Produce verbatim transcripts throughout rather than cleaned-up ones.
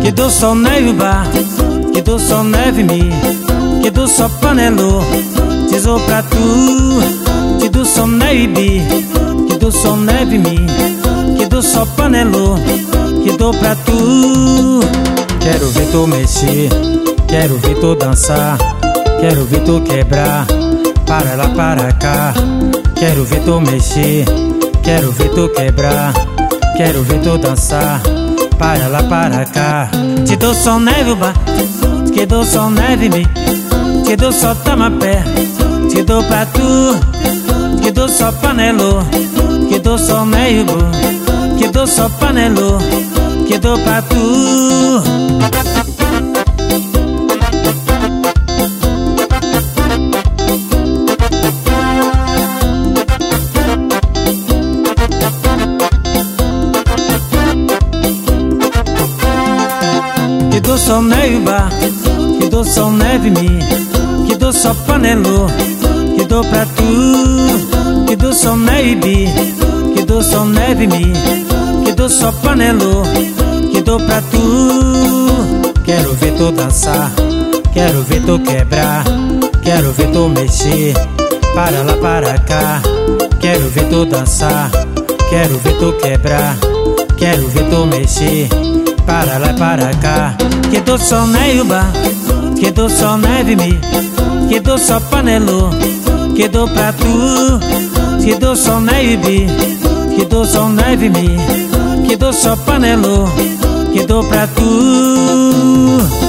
que dou só neve bar, que dou só neve mi, que dou só panelo, tesouro pra tu, que dou só neve bi, que dou só neve mi, que dou só panelo, que dou pra tu. Quero ver tu mexer, quero ver tu dançar, quero ver tu quebrar, para lá, para cá. Quero ver tu mexer, quero ver tu quebrar, quero ver tu dançar, para lá, para cá. Te dou só neve bar, que dou só neve mi, que dou só tamapé, te dou pra tu, que dou só panelo, que dou só neve, que dou só panelo, que dou pra tu. Que dou só neve bar, que dou só neve mi, que dou só panelo, que dou pra tu, que dou só neve bi, que dou só neve mi, que dou só panelo, que dou pra tu. Quero ver tu dançar, quero ver tu quebrar, quero ver tu mexer, para lá, para cá. Quero ver tu dançar, quero ver tu quebrar, quero ver tu mexer, para lá, para cá. Que dou só neve bar, que dou só neve mi, que dou só panelo, que dou pra tu, que dou só neve bi, que dou só neve mi, que dou só panelo, que dou pra tu.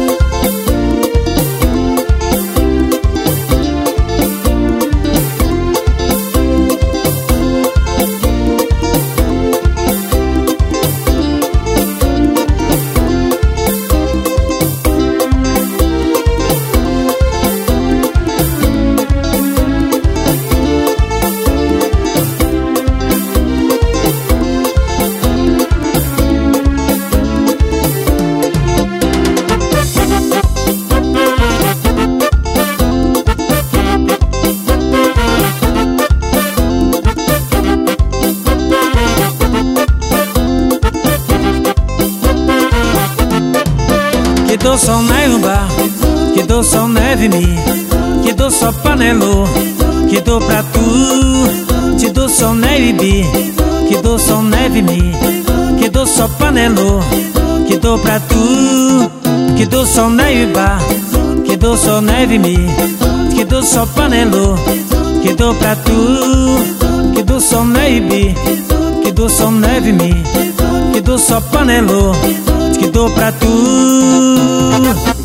Que dou só neve bar, que dou só neve mi, que dou só panelo, que dou pra tu, te dou só neve bi, que dou só neve mi, que dou só panelo, que dou pra tu. Que dou só neve bar, que dou só neve mi, que dou só panelo, que dou pra tu, que dou só neve bi, que dou só neve mi, que dou só panelo, que dou pra tu.